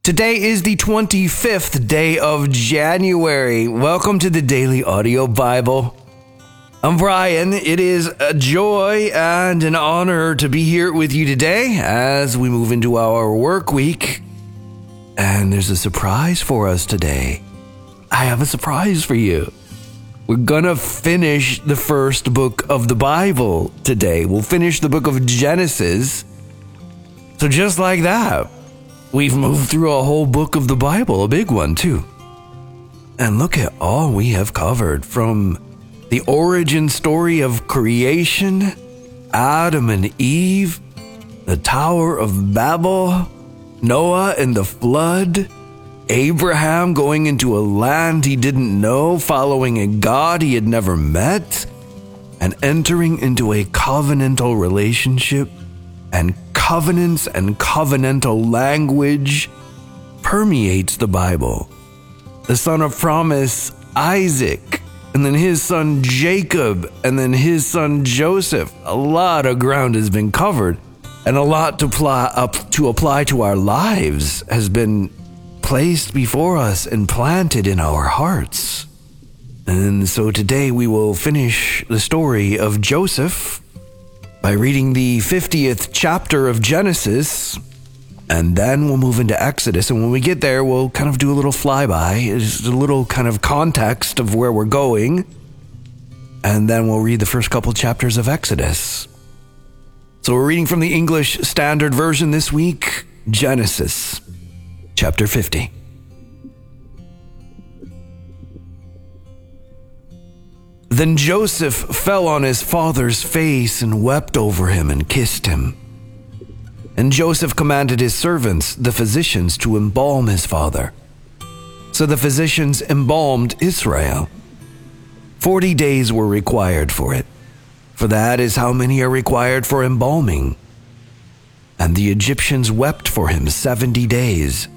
Today is the 25th day of January. Welcome to the Daily Audio Bible. I'm Brian. It is a joy and an honor to be here with you today as we move into our work week. And there's a surprise for us today. I have a surprise for you. We're gonna finish the first book of the Bible today. We'll finish the book of Genesis. So just like that, we've moved through a whole book of the Bible, a big one too. And look at all we have covered, from the origin story of creation, Adam and Eve, the Tower of Babel, Noah and the flood, Abraham going into a land he didn't know, following a God he had never met, and entering into a covenantal relationship. And covenants and covenantal language permeates the Bible. The son of promise, Isaac, and then his son Jacob, and then his son Joseph. A lot of ground has been covered, and a lot to apply to our lives has been placed before us and planted in our hearts. And so today we will finish the story of Joseph by reading the 50th chapter of Genesis, and then we'll move into Exodus. And when we get there, we'll kind of do a little flyby, just a little kind of context of where we're going, and then we'll read the first couple chapters of Exodus. So we're reading from the English Standard Version this week, Genesis, chapter 50. Then Joseph fell on his father's face and wept over him and kissed him. And Joseph commanded his servants, the physicians, to embalm his father. So the physicians embalmed Israel. 40 days were required for it, for that is how many are required for embalming. And the Egyptians wept for him 70 days.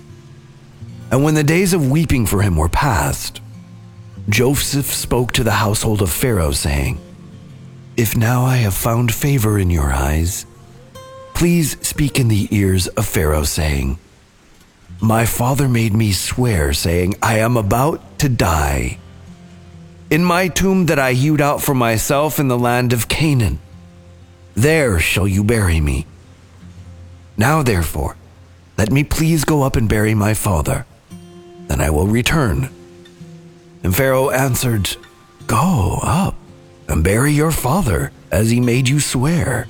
And when the days of weeping for him were past, Joseph spoke to the household of Pharaoh, saying, "If now I have found favor in your eyes, please speak in the ears of Pharaoh, saying, My father made me swear, saying, I am about to die. In my tomb that I hewed out for myself in the land of Canaan, there shall you bury me. Now therefore, let me please go up and bury my father, then I will return." And Pharaoh answered, "Go up and bury your father, as he made you swear."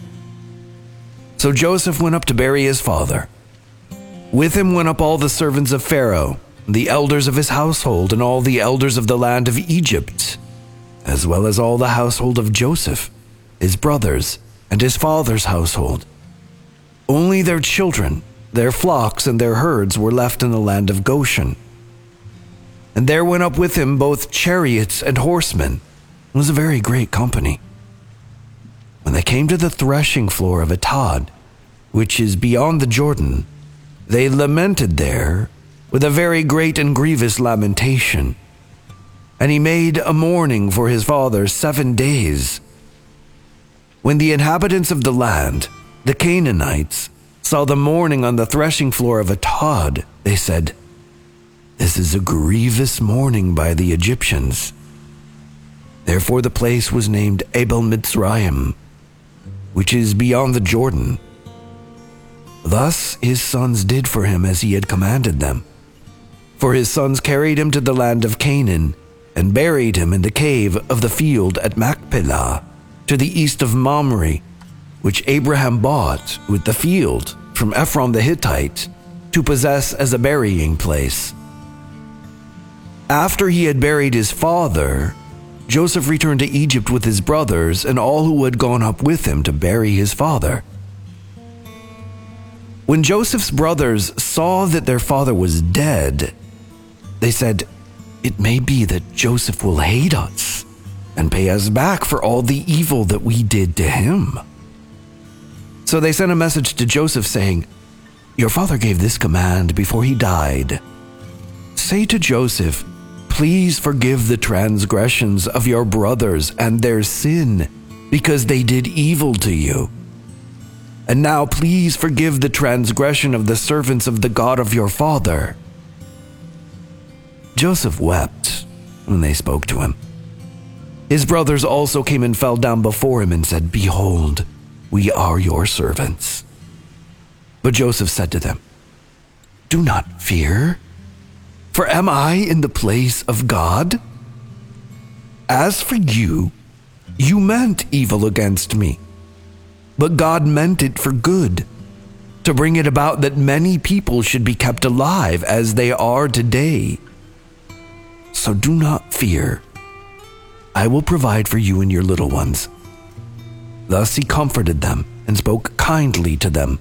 So Joseph went up to bury his father. With him went up all the servants of Pharaoh, the elders of his household, and all the elders of the land of Egypt, as well as all the household of Joseph, his brothers, and his father's household. Only their children, their flocks, and their herds were left in the land of Goshen. And there went up with him both chariots and horsemen. It was a very great company. When they came to the threshing floor of Atad, which is beyond the Jordan, they lamented there with a very great and grievous lamentation. And he made a mourning for his father 7 days. When the inhabitants of the land, the Canaanites, saw the mourning on the threshing floor of Atad, they said, "This is a grievous mourning by the Egyptians." Therefore the place was named Abel Mitzrayim, which is beyond the Jordan. Thus his sons did for him as he had commanded them. For his sons carried him to the land of Canaan, and buried him in the cave of the field at Machpelah, to the east of Mamre, which Abraham bought with the field from Ephron the Hittite, to possess as a burying place. After he had buried his father, Joseph returned to Egypt with his brothers and all who had gone up with him to bury his father. When Joseph's brothers saw that their father was dead, they said, "It may be that Joseph will hate us and pay us back for all the evil that we did to him." So they sent a message to Joseph saying, "Your father gave this command before he died. Say to Joseph, please forgive the transgressions of your brothers and their sin, because they did evil to you. And now please forgive the transgression of the servants of the God of your father." Joseph wept when they spoke to him. His brothers also came and fell down before him and said, "Behold, we are your servants." But Joseph said to them, "Do not fear, for am I in the place of God? As for you, you meant evil against me, but God meant it for good, to bring it about that many people should be kept alive as they are today. So do not fear. I will provide for you and your little ones." Thus he comforted them and spoke kindly to them.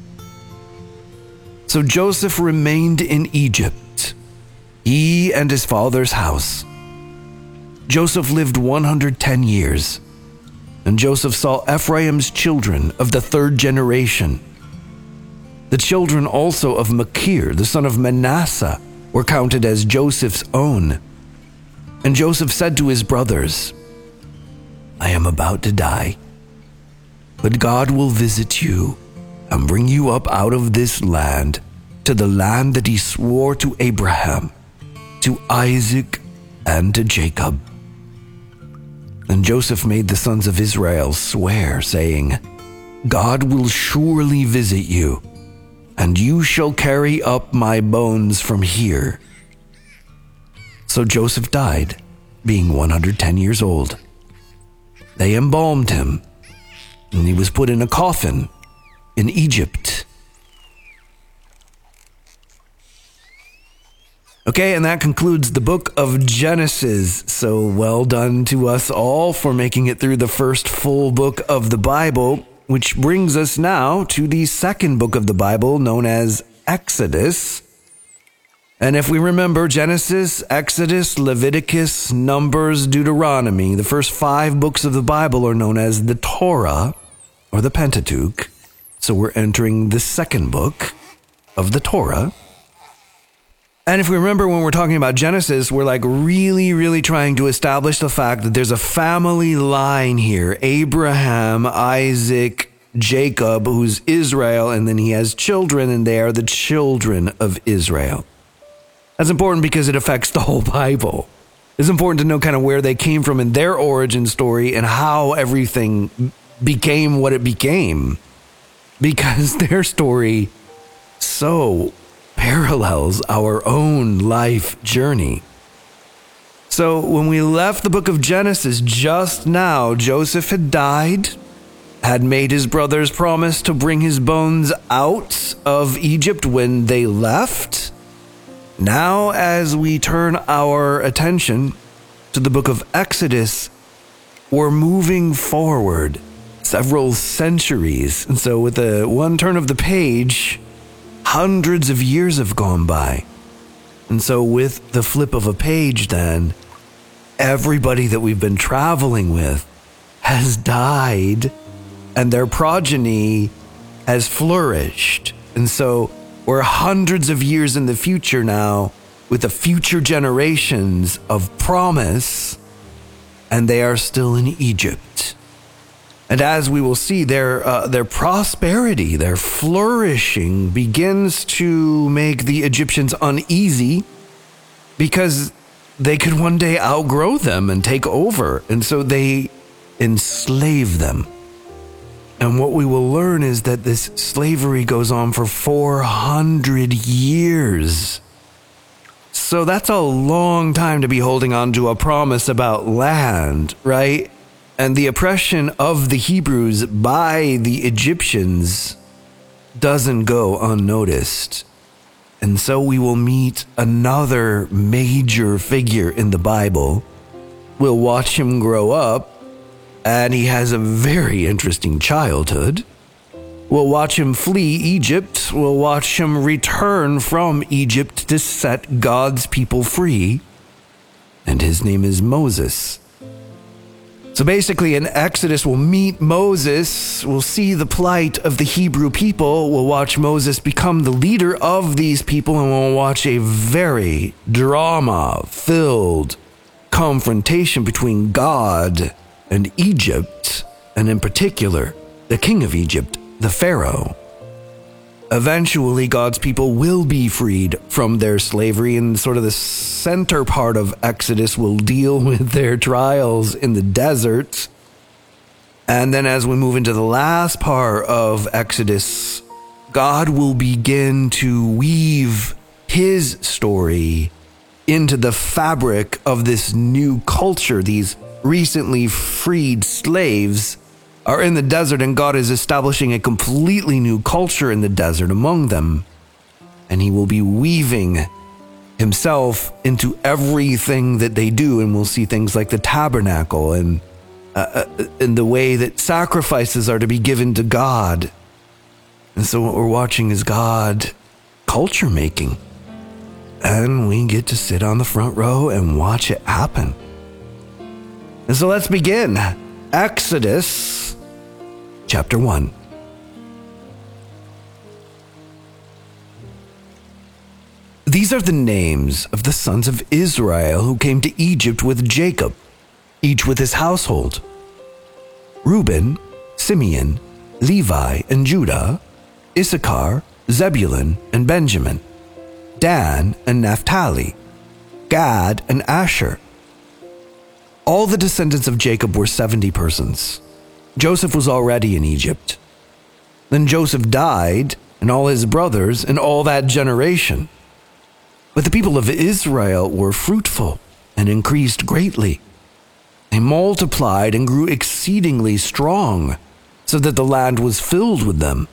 So Joseph remained in Egypt, he and his father's house. Joseph lived 110 years, and Joseph saw Ephraim's children of the third generation. The children also of Machir, the son of Manasseh, were counted as Joseph's own. And Joseph said to his brothers, "I am about to die, but God will visit you and bring you up out of this land to the land that he swore to Abraham, to Isaac, and to Jacob." And Joseph made the sons of Israel swear, saying, "God will surely visit you, and you shall carry up my bones from here." So Joseph died, being 110 years old. They embalmed him, and he was put in a coffin in Egypt. Okay, and that concludes the book of Genesis. So well done to us all for making it through the first full book of the Bible, which brings us now to the second book of the Bible, known as Exodus. And if we remember, Genesis, Exodus, Leviticus, Numbers, Deuteronomy, the first 5 books of the Bible are known as the Torah, or the Pentateuch. So we're entering the second book of the Torah. And if we remember, when we're talking about Genesis, we're like really trying to establish the fact that there's a family line here. Abraham, Isaac, Jacob, who's Israel, and then he has children, and they are the children of Israel. That's important because it affects the whole Bible. It's important to know kind of where they came from in their origin story and how everything became what it became. Because their story so parallels our own life journey. So when we left the book of Genesis just now, Joseph had died, had made his brothers promise to bring his bones out of Egypt when they left. Now, as we turn our attention to the book of Exodus, we're moving forward several centuries. And so with the one turn of the page, hundreds of years have gone by. And so with the flip of a page, then, everybody that we've been traveling with has died and their progeny has flourished. And so we're hundreds of years in the future now with the future generations of promise, and they are still in Egypt. And as we will see, their prosperity, their flourishing begins to make the Egyptians uneasy because they could one day outgrow them and take over. And so they enslave them. And what we will learn is that this slavery goes on for 400 years. So that's a long time to be holding on to a promise about land, right? And the oppression of the Hebrews by the Egyptians doesn't go unnoticed. And so we will meet another major figure in the Bible. We'll watch him grow up, and he has a very interesting childhood. We'll watch him flee Egypt. We'll watch him return from Egypt to set God's people free. And his name is Moses. So basically, in Exodus, we'll meet Moses, we'll see the plight of the Hebrew people, we'll watch Moses become the leader of these people, and we'll watch a very drama-filled confrontation between God and Egypt, and in particular, the king of Egypt, the Pharaoh. Eventually, God's people will be freed from their slavery, and sort of the center part of Exodus will deal with their trials in the desert. And then as we move into the last part of Exodus, God will begin to weave his story into the fabric of this new culture. These recently freed slaves are in the desert, and God is establishing a completely new culture in the desert among them. And he will be weaving himself into everything that they do, and we'll see things like the tabernacle and the way that sacrifices are to be given to God. And so what we're watching is God culture making. And we get to sit on the front row and watch it happen. And so let's begin. Exodus chapter 1. These are the names of the sons of Israel who came to Egypt with Jacob, each with his household: Reuben, Simeon, Levi, and Judah, Issachar, Zebulun, and Benjamin, Dan and Naphtali, Gad and Asher. All the descendants of Jacob were 70 persons. Joseph was already in Egypt. Then Joseph died, and all his brothers, and all that generation. But the people of Israel were fruitful and increased greatly. They multiplied and grew exceedingly strong, so that the land was filled with them.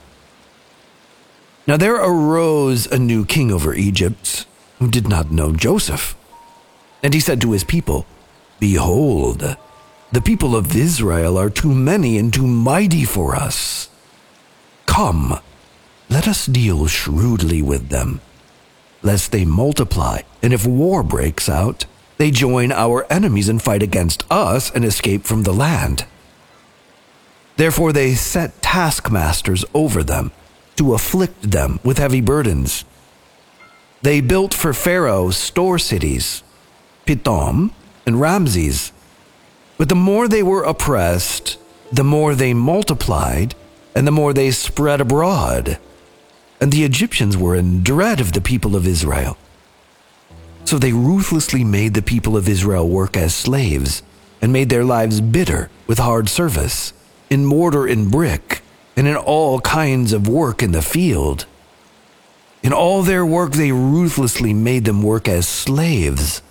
Now there arose a new king over Egypt, who did not know Joseph. And he said to his people, "Behold, the people of Israel are too many and too mighty for us. Come, let us deal shrewdly with them, lest they multiply, and if war breaks out, they join our enemies and fight against us and escape from the land." Therefore they set taskmasters over them, to afflict them with heavy burdens. They built for Pharaoh store cities, Pithom and Ramses. But the more they were oppressed, the more they multiplied, and the more they spread abroad. And the Egyptians were in dread of the people of Israel. So they ruthlessly made the people of Israel work as slaves, and made their lives bitter with hard service, in mortar and brick, and in all kinds of work in the field. In all their work they ruthlessly made them work as slaves.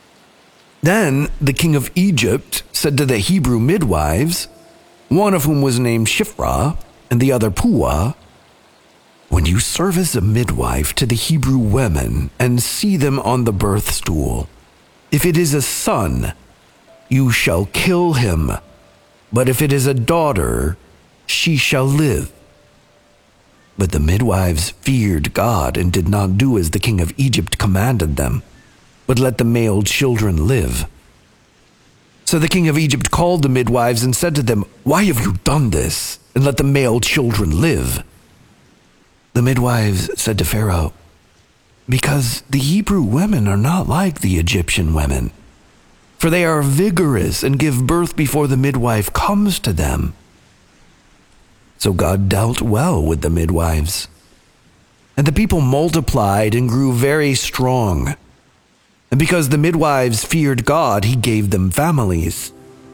Then the king of Egypt said to the Hebrew midwives, one of whom was named Shiphrah and the other Puah, "When you serve as a midwife to the Hebrew women and see them on the birth stool, if it is a son, you shall kill him, but if it is a daughter, she shall live." But the midwives feared God and did not do as the king of Egypt commanded them, but let the male children live. So the king of Egypt called the midwives and said to them, "Why have you done this, and let the male children live?" The midwives said to Pharaoh, "Because the Hebrew women are not like the Egyptian women, for they are vigorous and give birth before the midwife comes to them." So God dealt well with the midwives. And the people multiplied and grew very strong. And because the midwives feared God, he gave them families.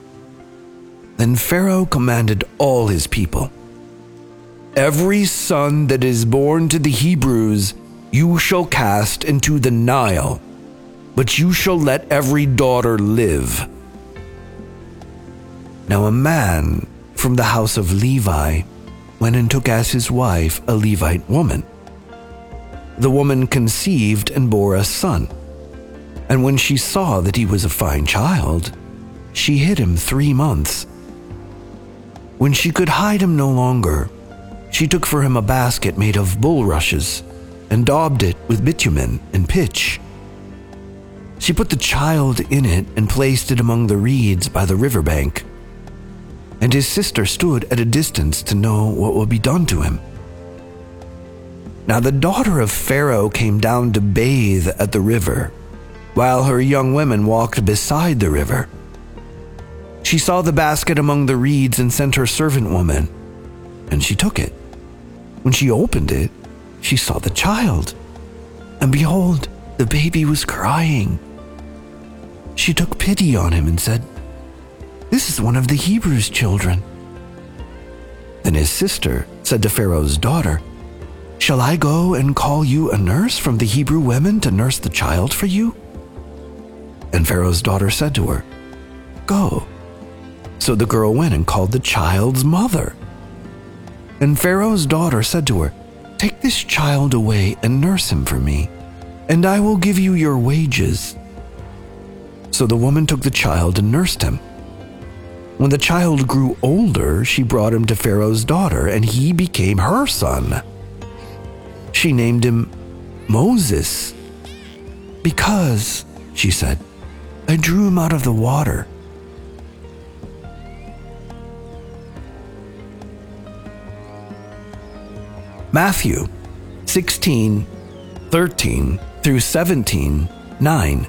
Then Pharaoh commanded all his people, "Every son that is born to the Hebrews you shall cast into the Nile, but you shall let every daughter live." Now a man from the house of Levi went and took as his wife a Levite woman. The woman conceived and bore a son. And when she saw that he was a fine child, she hid him 3 months. When she could hide him no longer, she took for him a basket made of bulrushes and daubed it with bitumen and pitch. She put the child in it and placed it among the reeds by the riverbank. And his sister stood at a distance to know what would be done to him. Now the daughter of Pharaoh came down to bathe at the river, while her young women walked beside the river. She saw the basket among the reeds and sent her servant woman, and she took it When she opened it, she saw the child, and behold, the baby was crying. She took pity on him and said, "This is one of the Hebrews' children." Then his sister said to Pharaoh's daughter, "Shall I go and call you a nurse from the Hebrew women to nurse the child for you?" And Pharaoh's daughter said to her, "Go." So the girl went and called the child's mother. And Pharaoh's daughter said to her, "Take this child away and nurse him for me, and I will give you your wages." So the woman took the child and nursed him. When the child grew older, she brought him to Pharaoh's daughter, and he became her son. She named him Moses, because, she said, I drew him out of the water. Matthew 16:13 through 17:9.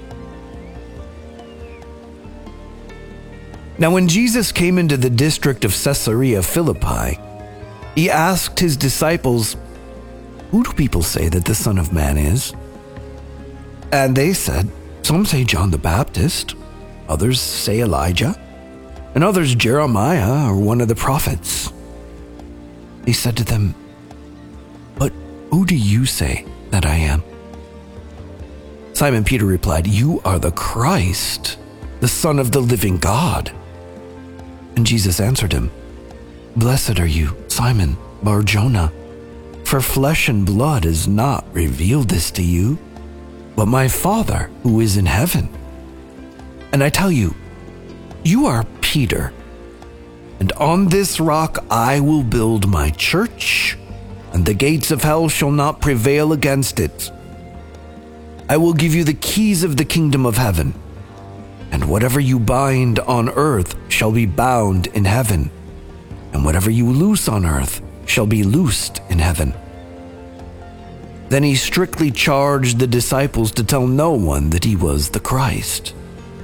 Now when Jesus came into the district of Caesarea Philippi, he asked his disciples, "Who do people say that the Son of Man is?" And they said, "Some say John the Baptist, others say Elijah, and others Jeremiah or one of the prophets." He said to them, "But who do you say that I am?" Simon Peter replied, "You are the Christ, the Son of the living God." And Jesus answered him, "Blessed are you, Simon Bar-Jonah, for flesh and blood has not revealed this to you, but my Father who is in heaven. And I tell you, you are Peter, and on this rock I will build my church, and the gates of hell shall not prevail against it. I will give you the keys of the kingdom of heaven, and whatever you bind on earth shall be bound in heaven, and whatever you loose on earth shall be loosed in heaven." Then he strictly charged the disciples to tell no one that he was the Christ.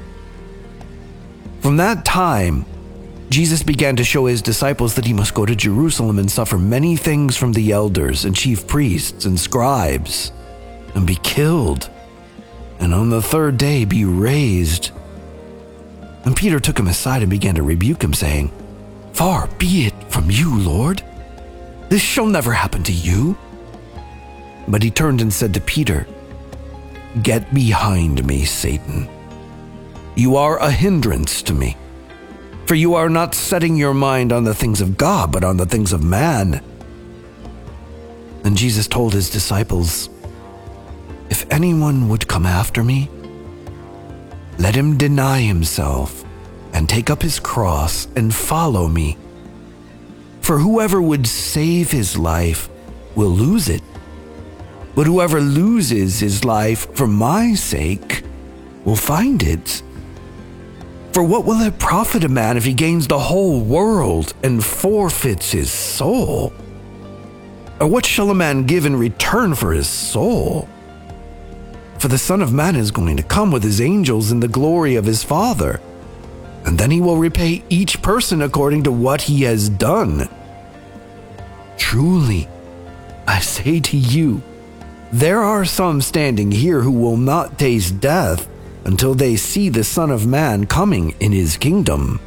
From that time, Jesus began to show his disciples that he must go to Jerusalem and suffer many things from the elders and chief priests and scribes, and be killed, and on the third day be raised. And Peter took him aside and began to rebuke him, saying, "Far be it from you, Lord. This shall never happen to you." But he turned and said to Peter, "Get behind me, Satan. You are a hindrance to me, for you are not setting your mind on the things of God, but on the things of man." And Jesus told his disciples, "If anyone would come after me, let him deny himself and take up his cross and follow me. For whoever would save his life will lose it, but whoever loses his life for my sake will find it. For what will it profit a man if he gains the whole world and forfeits his soul? Or what shall a man give in return for his soul? For the Son of Man is going to come with his angels in the glory of his Father, and then he will repay each person according to what he has done. Truly, I say to you, there are some standing here who will not taste death until they see the Son of Man coming in his kingdom."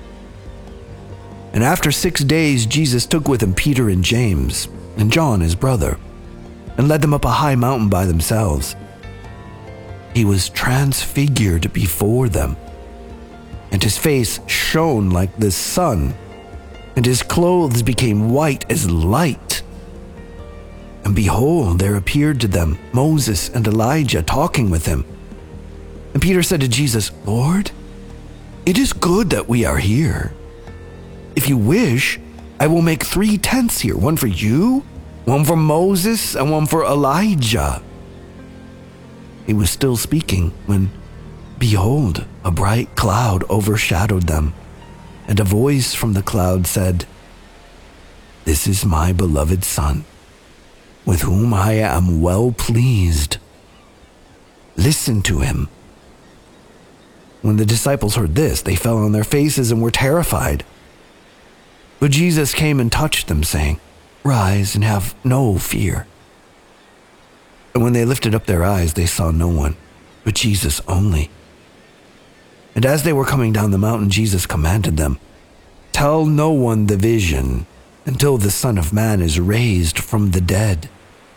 And after 6 days, Jesus took with him Peter and James and John his brother, and led them up a high mountain by themselves. He was transfigured before them, and his face shone like the sun, and his clothes became white as light. And behold, there appeared to them Moses and Elijah talking with him. And Peter said to Jesus, "Lord, it is good that we are here. If you wish, I will make 3 tents here, one for you, one for Moses, and one for Elijah." He was still speaking when, behold, a bright cloud overshadowed them, and a voice from the cloud said, "This is my beloved Son, with whom I am well pleased. Listen to him." When the disciples heard this, they fell on their faces and were terrified. But Jesus came and touched them, saying, rise and have no fear." And when they lifted up their eyes, they saw no one, but Jesus only. And as they were coming down the mountain, Jesus commanded them, "Tell no one the vision until the Son of Man is raised from the dead."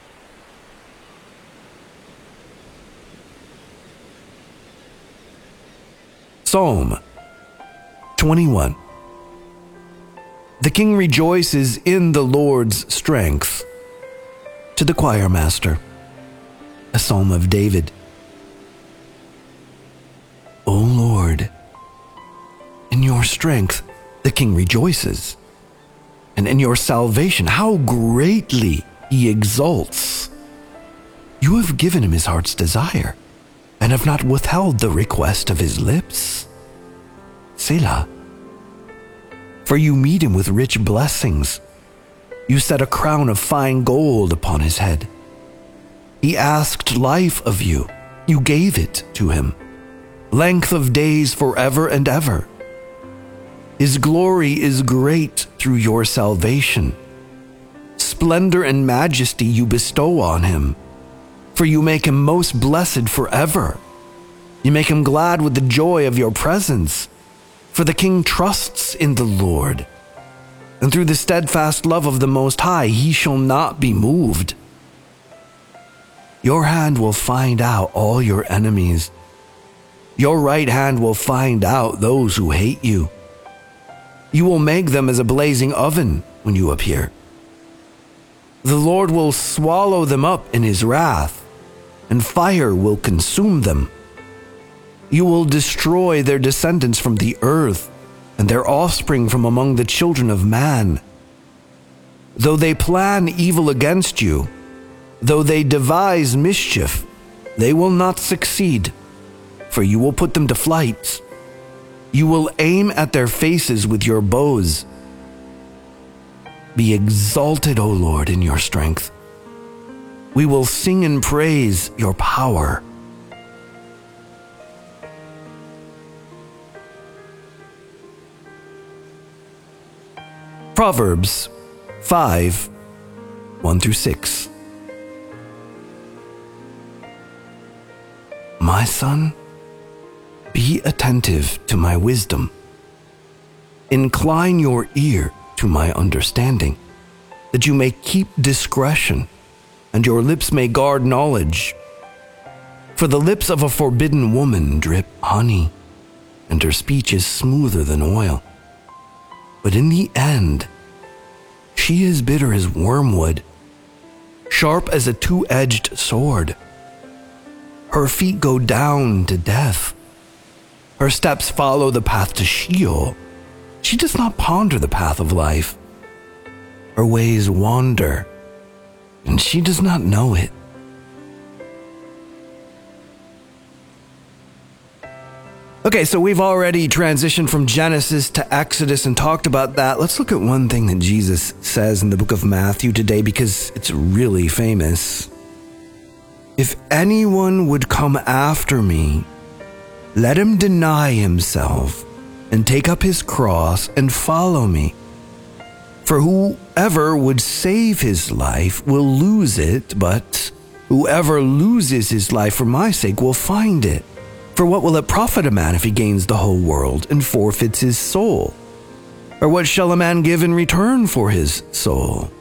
Psalm 21. The king rejoices in the Lord's strength. To the choir master, a psalm of David. O Lord, in your strength the king rejoices, and in your salvation how greatly he exults. You have given him his heart's desire, and have not withheld the request of his lips. Selah. For you meet him with rich blessings. You set a crown of fine gold upon his head. He asked life of you. You gave it to him. Length of days forever and ever. His glory is great through your salvation. Splendor and majesty you bestow on him. For you make him most blessed forever. You make him glad with the joy of your presence. For the king trusts in the Lord, and through the steadfast love of the Most High he shall not be moved. Your hand will find out all your enemies. Your right hand will find out those who hate you. You will make them as a blazing oven when you appear. The Lord will swallow them up in his wrath, and fire will consume them. You will destroy their descendants from the earth, and their offspring from among the children of man. Though they plan evil against you, though they devise mischief, they will not succeed, for you will put them to flight. You will aim at their faces with your bows. Be exalted, O Lord, in your strength. We will sing and praise your power. Proverbs 5, 1-6. My son, be attentive to my wisdom. Incline your ear to my understanding, that you may keep discretion, and your lips may guard knowledge. For the lips of a forbidden woman drip honey, and her speech is smoother than oil. But in the end, she is bitter as wormwood, sharp as a two-edged sword. Her feet go down to death. Her steps follow the path to Sheol. She does not ponder the path of life. Her ways wander, and she does not know it. Okay, so we've already transitioned from Genesis to Exodus and talked about that. Let's look at one thing that Jesus says in the book of Matthew today, because it's really famous. If anyone would come after me, let him deny himself and take up his cross and follow me. For whoever would save his life will lose it, but whoever loses his life for my sake will find it. For what will it profit a man if he gains the whole world and forfeits his soul? Or what shall a man give in return for his soul?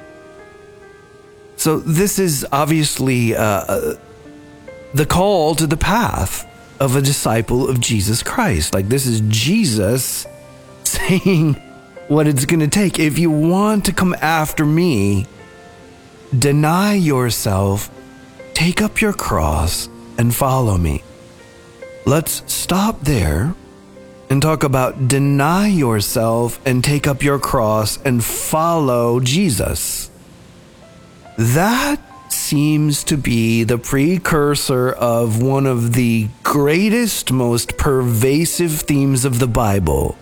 So this is obviously the call to the path of a disciple of Jesus Christ. Like, this is Jesus saying what it's going to take. If you want to come after me, deny yourself, take up your cross, and follow me. Let's stop there and talk about deny yourself and take up your cross and follow Jesus. That seems to be the precursor of one of the greatest, most pervasive themes of the Bible: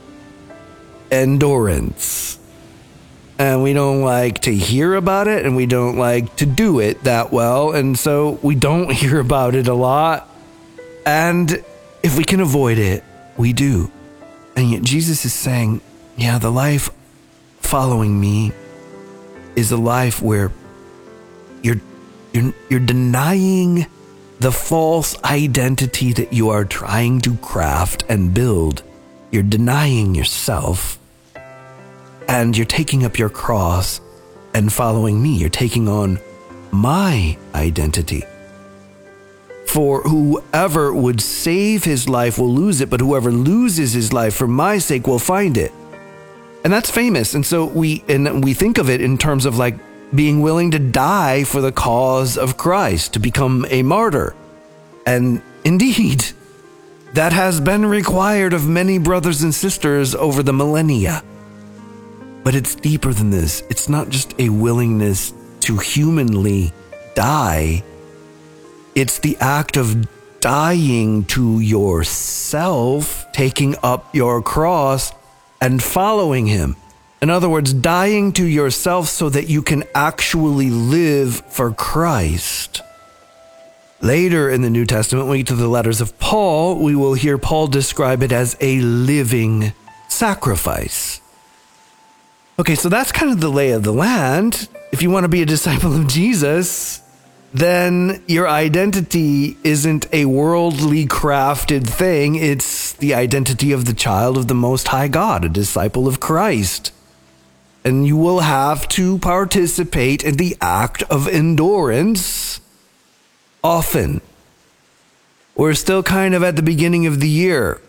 endurance. And we don't like to hear about it, and we don't like to do it that well, and so we don't hear about it a lot. And if we can avoid it, we do. And yet Jesus is saying, yeah, the life following me is a life where you're denying the false identity that you are trying to craft and build. You're denying yourself, and you're taking up your cross and following me. You're taking on my identity. For whoever would save his life will lose it, but whoever loses his life for my sake will find it. And that's famous. And so we think of it in terms of like being willing to die for the cause of Christ, to become a martyr. And indeed, that has been required of many brothers and sisters over the millennia. But it's deeper than this. It's not just a willingness to humanly die. It's the act of dying to yourself, taking up your cross and following him. In other words, dying to yourself so that you can actually live for Christ. Later in the New Testament, when we get to the letters of Paul, we will hear Paul describe it as a living sacrifice. Okay, so that's kind of the lay of the land. If you want to be a disciple of Jesus, then your identity isn't a worldly crafted thing. It's the identity of the child of the Most High God, a disciple of Christ. And you will have to participate in the act of endurance often. We're still kind of at the beginning of the year.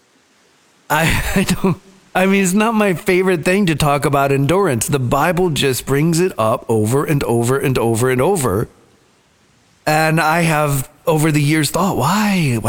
I mean, it's not my favorite thing to talk about endurance. The Bible just brings it up over and over and over and over. And I have, over the years, thought, why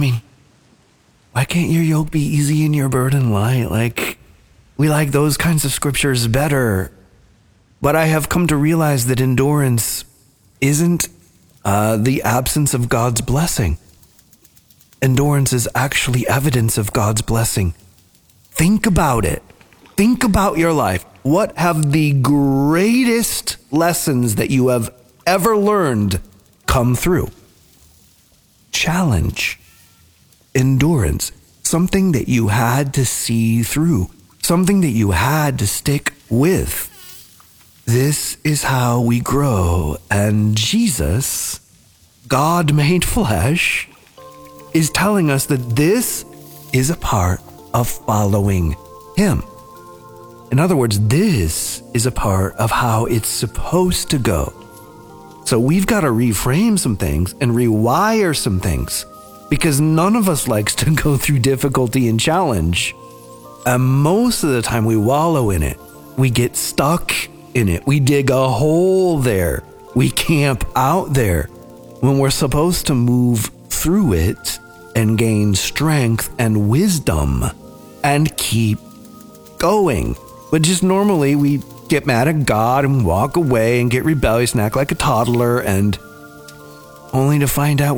can't your yoke be easy and your burden light? Like, we like those kinds of scriptures better. But I have come to realize that endurance isn't the absence of God's blessing. Endurance is actually evidence of God's blessing. Think about it. Think about your life. What have the greatest lessons that you have ever learned come through? Challenge. Endurance. Something that you had to see through. Something that you had to stick with. This is how we grow. And Jesus, God made flesh, is telling us that this is a part of following him. In other words, this is a part of how it's supposed to go. So we've got to reframe some things and rewire some things, because none of us likes to go through difficulty and challenge. And most of the time we wallow in it. We get stuck in it. We dig a hole there. We camp out there when we're supposed to move through it and gain strength and wisdom and keep going. But just normally we get mad at God and walk away and get rebellious and act like a toddler, and only to find out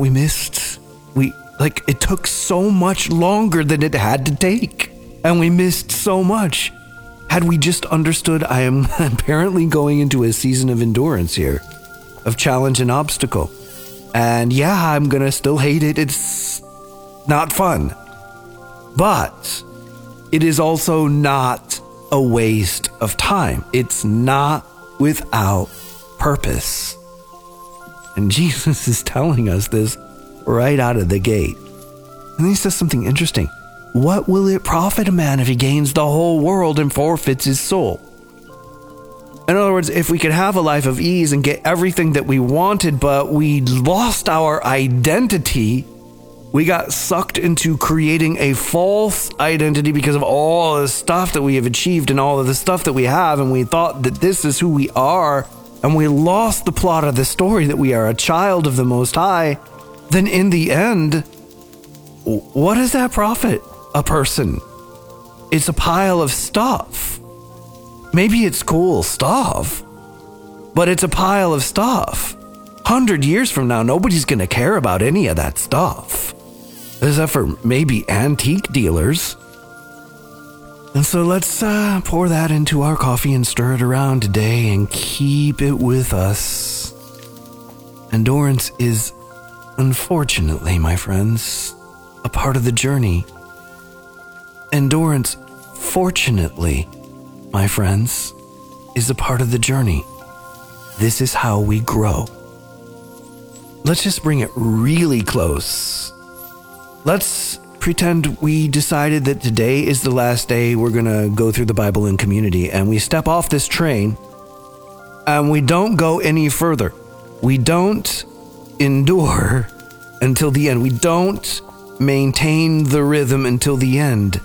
it took so much longer than it had to take, and we missed so much. Had we just understood, I am apparently going into a season of endurance here, of challenge and obstacle. And yeah, I'm gonna still hate it. It's not fun. But it is also not a waste of time. It's not without purpose. And Jesus is telling us this right out of the gate. And he says something interesting. What will it profit a man if he gains the whole world and forfeits his soul? In other words, if we could have a life of ease and get everything that we wanted, but we lost our identity, we got sucked into creating a false identity because of all the stuff that we have achieved and all of the stuff that we have, and we thought that this is who we are, and we lost the plot of the story that we are a child of the Most High, then in the end, what does that profit a person? It's a pile of stuff. Maybe it's cool stuff, but it's a pile of stuff. 100 years from now, nobody's going to care about any of that stuff, except for maybe antique dealers. And so let's pour that into our coffee and stir it around today and keep it with us. Endurance is, unfortunately, my friends, a part of the journey. Endurance, fortunately, my friends, is a part of the journey. This is how we grow. Let's just bring it really close. Let's pretend we decided that today is the last day we're going to go through the Bible in community, and we step off this train and we don't go any further. We don't endure until the end. We don't maintain the rhythm until the end.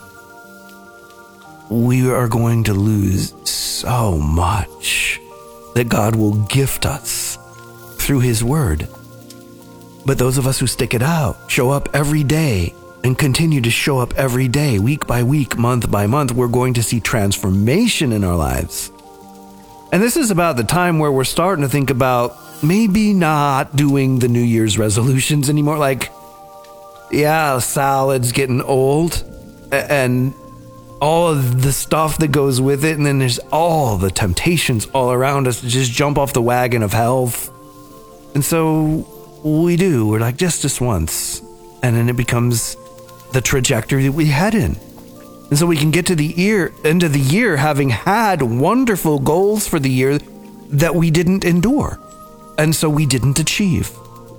We are going to lose so much that God will gift us through His Word. But those of us who stick it out, show up every day, and continue to show up every day, week by week, month by month, we're going to see transformation in our lives. And this is about the time where we're starting to think about maybe not doing the New Year's resolutions anymore. Like, yeah, salad's getting old and all of the stuff that goes with it. And then there's all the temptations all around us to just jump off the wagon of health. And so we're like, just this once. And then it becomes the trajectory that we head in. And so we can get to the end of the year having had wonderful goals for the year that we didn't endure. And so we didn't achieve.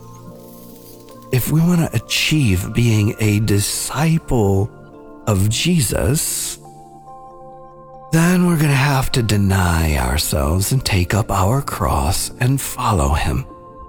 If we want to achieve being a disciple of Jesus, then we're going to have to deny ourselves and take up our cross and follow Him.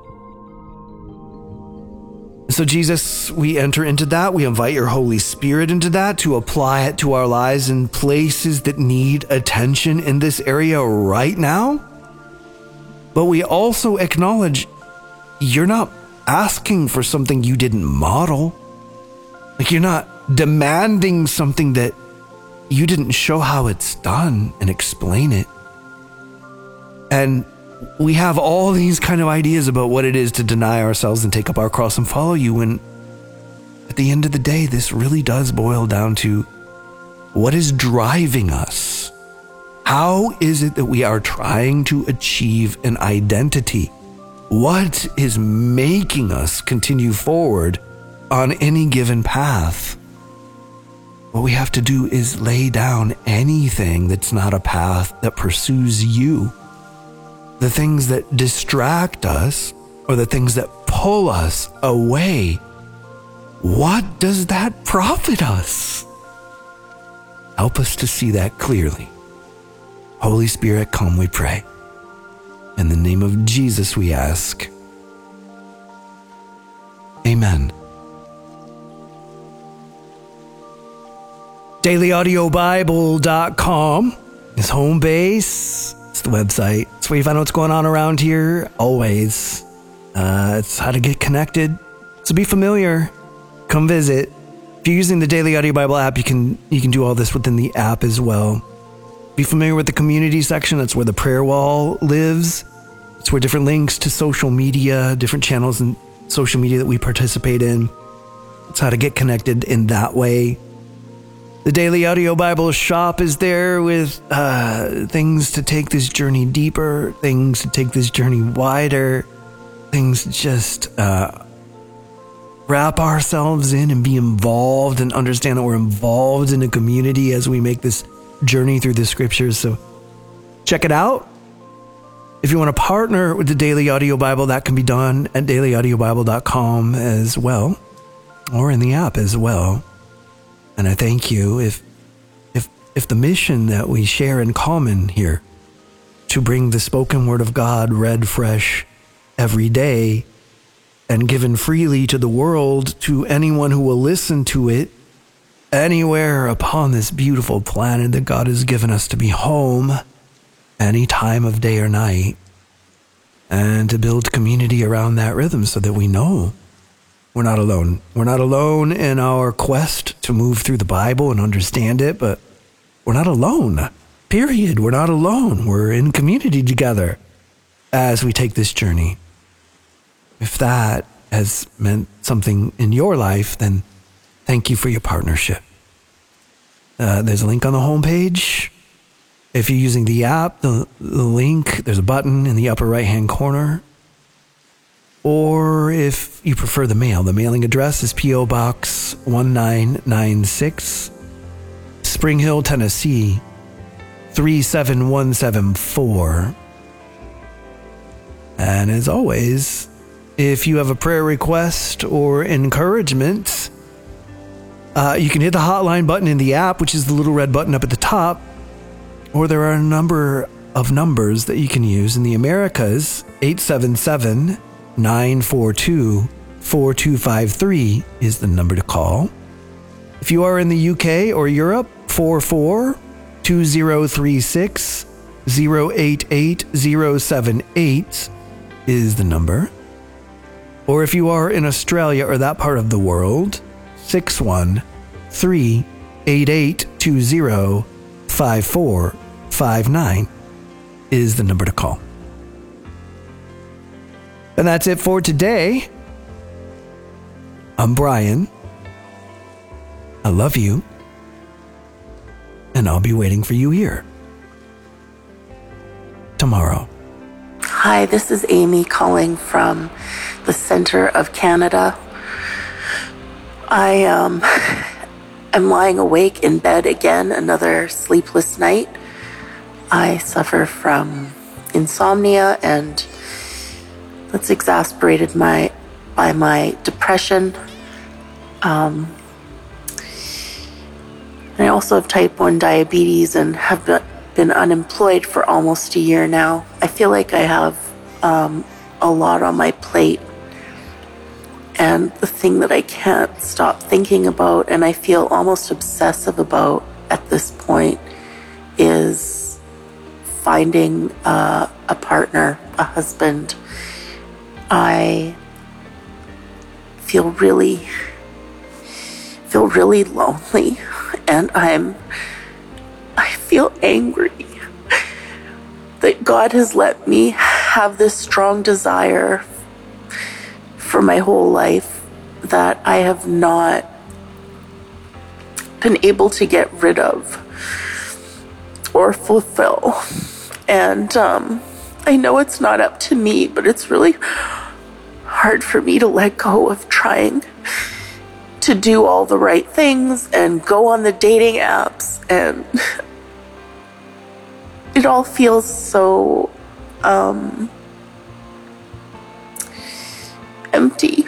So Jesus, we enter into that. We invite your Holy Spirit into that to apply it to our lives in places that need attention in this area right now. But we also acknowledge you're not asking for something you didn't model. Like, you're not demanding something that you didn't show how it's done and explain it. And we have all these kind of ideas about what it is to deny ourselves and take up our cross and follow you. And at the end of the day, this really does boil down to what is driving us. How is it that we are trying to achieve an identity? What is making us continue forward on any given path? What we have to do is lay down anything that's not a path that pursues you. The things that distract us or the things that pull us away. What does that profit us? Help us to see that clearly. Holy Spirit, come, we pray. In the name of Jesus, we ask. Amen. DailyAudioBible.com is home base. It's the website. It's where you find out what's going on around here, always. It's how to get connected. So be familiar. Come visit. If you're using the Daily Audio Bible app, you can do all this within the app as well. Be familiar with the community section. That's where the prayer wall lives. It's where different links to social media, different channels and social media that we participate in. It's how to get connected in that way. The Daily Audio Bible shop is there with things to take this journey deeper, things to take this journey wider, things to just wrap ourselves in and be involved and understand that we're involved in a community as we make this journey through the scriptures. So check it out. If you want to partner with the Daily Audio Bible, that can be done at dailyaudiobible.com as well, or in the app as well. And I thank you if the mission that we share in common here to bring the spoken word of God read fresh every day and given freely to the world, to anyone who will listen to it anywhere upon this beautiful planet that God has given us to be home any time of day or night, and to build community around that rhythm so that we know we're not alone. We're not alone in our quest to move through the Bible and understand it, but we're not alone. Period. We're not alone. We're in community together as we take this journey. If that has meant something in your life, then thank you for your partnership. There's a link on the homepage. If you're using the app, the link, there's a button in the upper right-hand corner. Or if you prefer the mailing address is P.O. Box 1996, Spring Hill, Tennessee, 37174. And as always, if you have a prayer request or encouragement, you can hit the hotline button in the app, which is the little red button up at the top, or there are a number of numbers that you can use. In the Americas, 877-942-4253 is the number to call. If you are in the UK or Europe, 44-2036-088078 is the number. Or if you are in Australia or that part of the world, 613-8820-5459 is the number to call. And that's it for today. I'm Brian. I love you. And I'll be waiting for you here tomorrow. Hi, this is Amy calling from the center of Canada. I'm lying awake in bed again, another sleepless night. I suffer from insomnia, and that's exasperated by my depression. I also have type 1 diabetes and have been unemployed for almost a year now. I feel like I have a lot on my plate. And the thing that I can't stop thinking about and I feel almost obsessive about at this point is finding a partner, a husband. I feel really lonely, and I feel angry that God has let me have this strong desire for my whole life that I have not been able to get rid of or fulfill. And I know it's not up to me, but it's really hard for me to let go of trying to do all the right things and go on the dating apps, and it all feels so empty.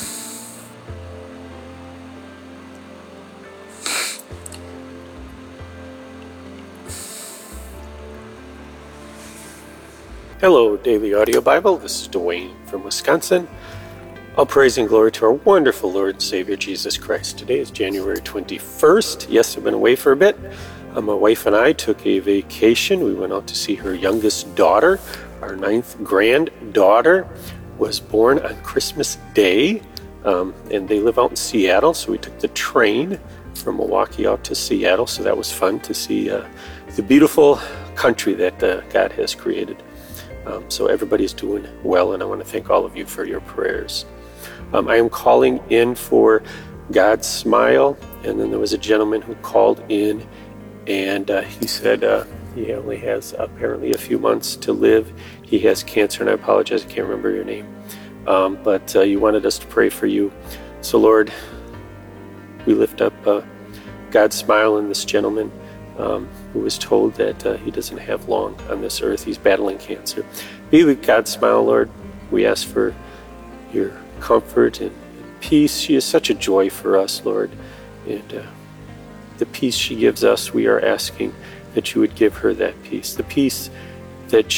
Hello, Daily Audio Bible. This is Dwayne from Wisconsin. All praise and glory to our wonderful Lord and Savior Jesus Christ. Today is January 21st. Yes, I've been away for a bit. My wife and I took a vacation. We went out to see her youngest daughter. Our 9th granddaughter was born on Christmas Day, and they live out in Seattle, so we took the train from Milwaukee out to Seattle, so that was fun to see the beautiful country that God has created. So everybody's doing well, and I want to thank all of you for your prayers. I am calling in for God's Smile, and then there was a gentleman who called in, and he said he only has apparently a few months to live. He has cancer, and I apologize, I can't remember your name. But you wanted us to pray for you. So Lord, we lift up God's Smile and this gentleman who was told that he doesn't have long on this earth. He's battling cancer. Be with God's Smile, Lord. We ask for your comfort and peace. She is such a joy for us, Lord. And the peace she gives us, we are asking that you would give her that peace. The peace that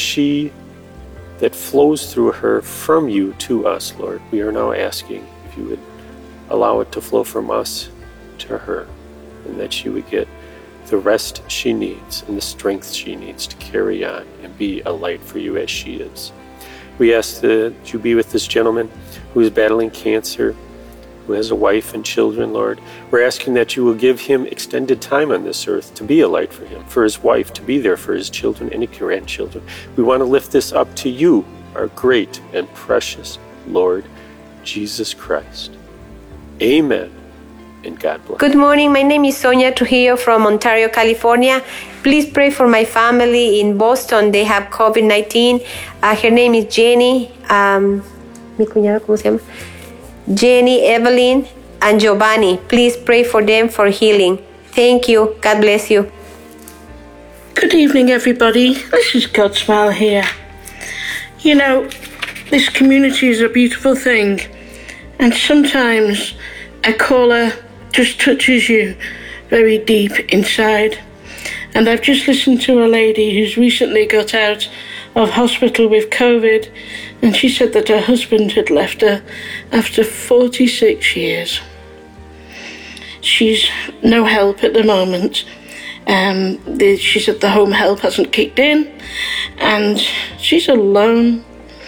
flows through her from you to us, Lord. We are now asking if you would allow it to flow from us to her, and that she would get the rest she needs and the strength she needs to carry on and be a light for you as she is. We ask that you be with this gentleman who is battling cancer, who has a wife and children, Lord. We're asking that you will give him extended time on this earth to be a light for him, for his wife, to be there for his children and his grandchildren. We want to lift this up to you, our great and precious Lord Jesus Christ. Amen. And God bless. Good morning. My name is Sonia Trujillo from Ontario, California. Please pray for my family in Boston. They have COVID-19. Her name is Jenny. Mi cuñado, ¿cómo se llama? Jenny, Evelyn, and Giovanni. Please pray for them for healing. Thank you. God bless you. Good evening, everybody. This is Godsmile here. You know, this community is a beautiful thing, and sometimes a caller just touches you very deep inside. And I've just listened to a lady who's recently got out of hospital with COVID, and she said that her husband had left her after 46 years. She's no help at the moment. She said the home help hasn't kicked in, and she's alone.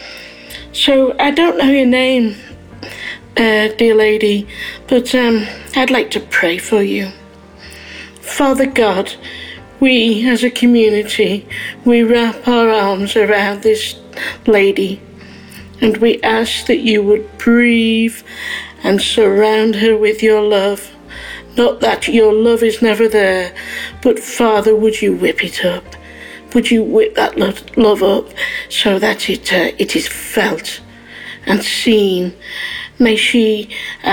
So I don't know your name, dear lady, but I'd like to pray for you. Father God, we as a community, we wrap our arms around this lady, and we ask that you would breathe and surround her with your love. Not that your love is never there, but Father, would you whip it up? Would you whip that love up so that it is felt and seen? May she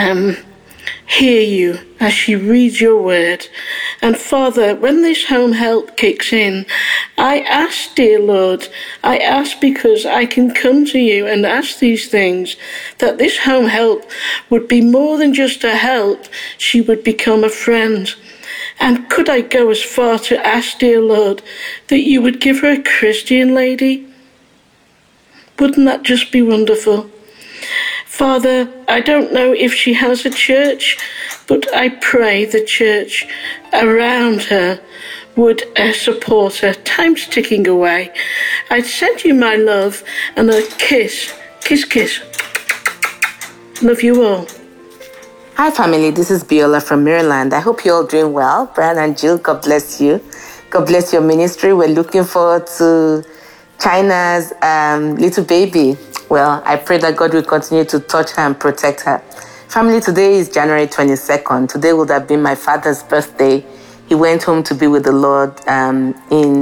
hear you as she reads your word. And Father, when this home help kicks in, I ask, dear Lord, I ask because I can come to you and ask these things, that this home help would be more than just a help, she would become a friend. And could I go as far to ask, dear Lord, that you would give her a Christian lady? Wouldn't that just be wonderful? Father, I don't know if she has a church, but I pray the church around her would support her. Time's ticking away. I send you my love and a kiss. Kiss, kiss. Love you all. Hi family, this is Biola from Maryland. I hope you're all doing well. Brian and Jill, God bless you. God bless your ministry. We're looking forward to China's little baby. Well, I pray that God will continue to touch her and protect her. Family, today is January 22nd. Today would have been my father's birthday. He went home to be with the Lord in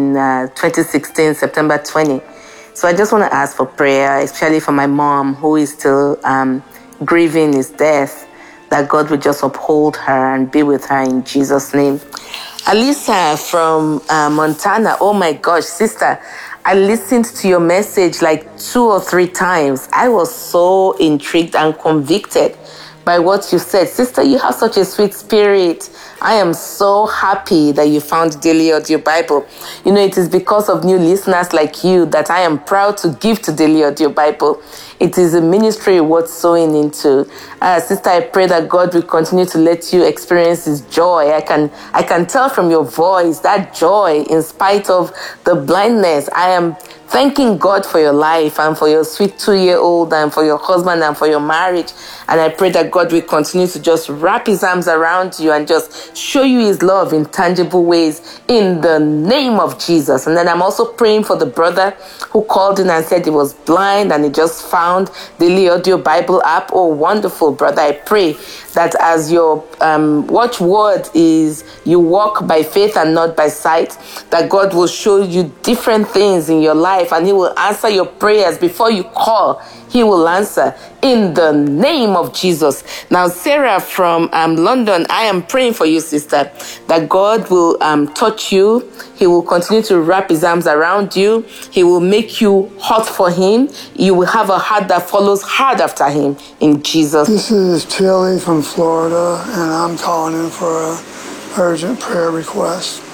2016, September 20. So I just want to ask for prayer, especially for my mom, who is still grieving his death, that God will just uphold her and be with her in Jesus' name. Alisa from Montana. Oh my gosh, sister, I listened to your message like 2 or 3 times. I was so intrigued and convicted by what you said. Sister, you have such a sweet spirit. I am so happy that you found Daily Audio Bible. You know, it is because of new listeners like you that I am proud to give to Daily Audio Bible. It is a ministry worth sowing into. Sister, I pray that God will continue to let you experience His joy. I can tell from your voice that joy in spite of the blindness. I am thanking God for your life and for your sweet 2-year-old and for your husband and for your marriage. And I pray that God will continue to just wrap His arms around you and just show you His love in tangible ways in the name of Jesus. And then I'm also praying for the brother who called in and said he was blind and he just found the Daily Audio Bible app. Oh, wonderful, brother. I pray that as your watchword is you walk by faith and not by sight, that God will show you different things in your life and He will answer your prayers before you call. He will answer in the name of Jesus. Now, Sarah from London, I am praying for you, sister, that God will touch you. He will continue to wrap His arms around you. He will make you hot for Him. You will have a heart that follows hard after Him in Jesus. This is Tilly from Florida, and I'm calling in for an urgent prayer request.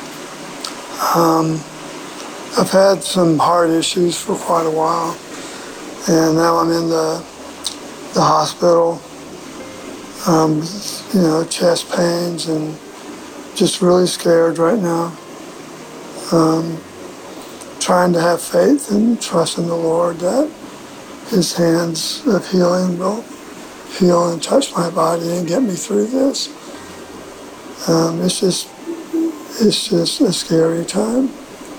I've had some heart issues for quite a while, and now I'm in the hospital, chest pains and just really scared right now. Trying to have faith and trust in the Lord that His hands of healing will heal and touch my body and get me through this. It's just a scary time.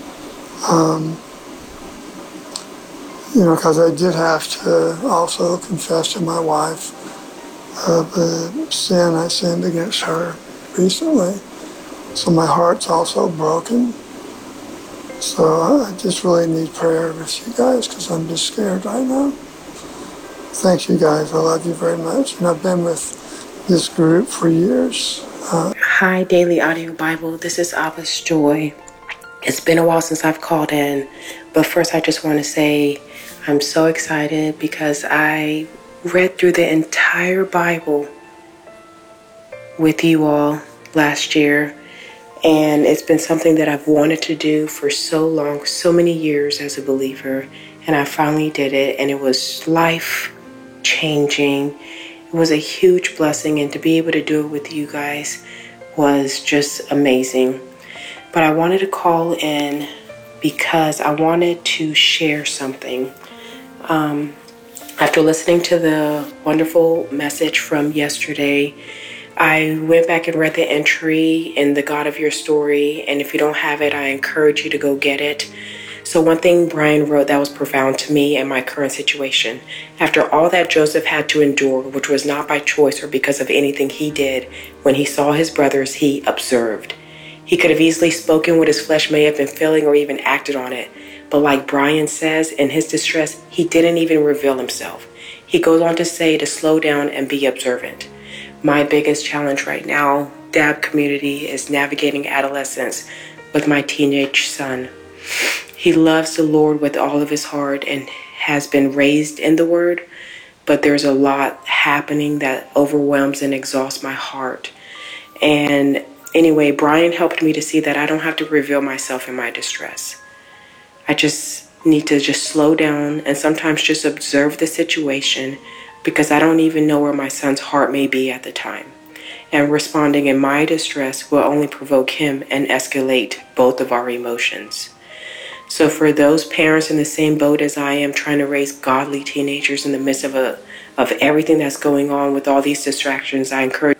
Because I did have to also confess to my wife the sin I sinned against her recently. So my heart's also broken. So I just really need prayer with you guys because I'm just scared right now. Thank you guys. I love you very much. And I've been with this group for years. Hi, Daily Audio Bible. This is Abba's Joy. It's been a while since I've called in, but first I just want to say I'm so excited because I read through the entire Bible with you all last year, and it's been something that I've wanted to do for so long, so many years as a believer, and I finally did it, and it was life-changing. It was a huge blessing, and to be able to do it with you guys was just amazing. But I wanted to call in because I wanted to share something. After listening to the wonderful message from yesterday, I went back and read the entry in the God of Your Story, and if you don't have it, I encourage you to go get it. So one thing Brian wrote that was profound to me and my current situation. After all that Joseph had to endure, which was not by choice or because of anything he did, when he saw his brothers, he observed. He could have easily spoken what his flesh may have been feeling or even acted on it. But like Brian says, in his distress, he didn't even reveal himself. He goes on to say to slow down and be observant. My biggest challenge right now, DAB community, is navigating adolescence with my teenage son. He loves the Lord with all of his heart and has been raised in the Word, but there's a lot happening that overwhelms and exhausts my heart. And anyway, Brian helped me to see that I don't have to reveal myself in my distress. I just need to slow down and sometimes just observe the situation, because I don't even know where my son's heart may be at the time. And responding in my distress will only provoke him and escalate both of our emotions. So for those parents in the same boat as I am, trying to raise godly teenagers in the midst of everything that's going on with all these distractions, I encourage